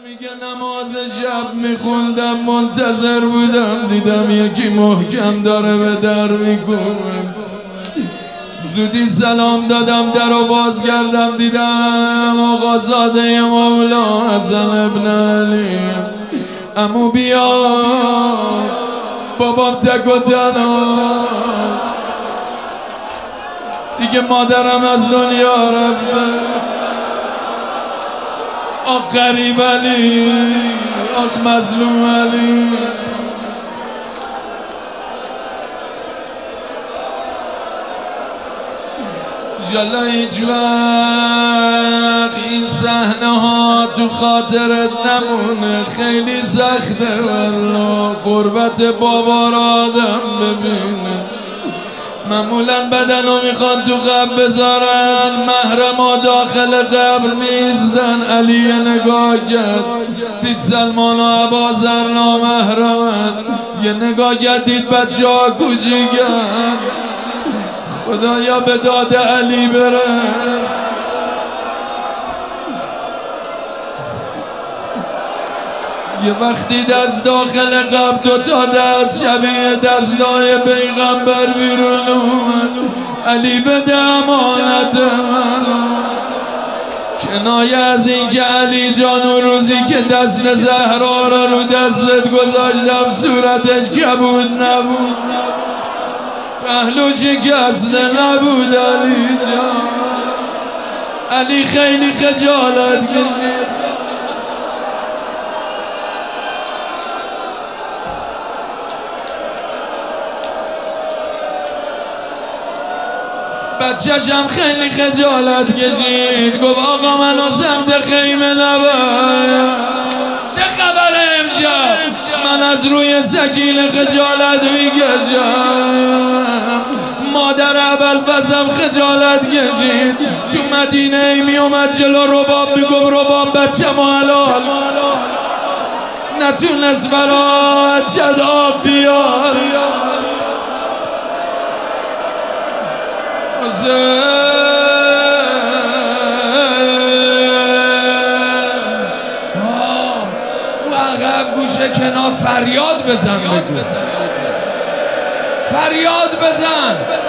میگه نماز شب میخوندم منتظر بودم دیدم یکی محکم داره به در میکنه. زودی سلام دادم در رو باز کردم دیدم آقا زاده مولا حسن ابن علی. عمو بیا بابام تک و تنها دیگه مادرم از دنیا رفته. آق غریب علی آق مظلوم علی. انشالله هیچ وقت این صحنه ها تو خاطرت نمونه. خیلی سخته والله غربت بابا را آدم ببینه. معمولا بدنو میخوان تو قبر بذارن، محرما داخل قبر میزدن. علی نگاه کرد دید سلمان و ابازر نامحرمن. یه نگاه کرد دید بچه ها کوچیکن. خدایا به داد علی برس. یه وقتی دست داخل قبر دوتا دست شبیه دستای پیغمبر بیرون اومد. علی بده امانت من. کنایه از این که علی جان و روزی که دست زهرا را رو دستت گذاشتم صورتش کبود نبود، پهلو شکسته نبود. علی جان علی خیلی خجالت کشید. بچه‌شم خیلی خجالت کشید. گفت آقا منو سمت خیمه نبر. چه خبره امشب؟ من از روی سکینه خجالت میکشم. مادر ابوالفضل خجالت کشید. تو مدینه می اومد جلو رباب میگفت رباب بچه ما حلال نتونست برات چد آب بیار. عقب گوشه کنار فریاد بزن بگو فریاد بزن.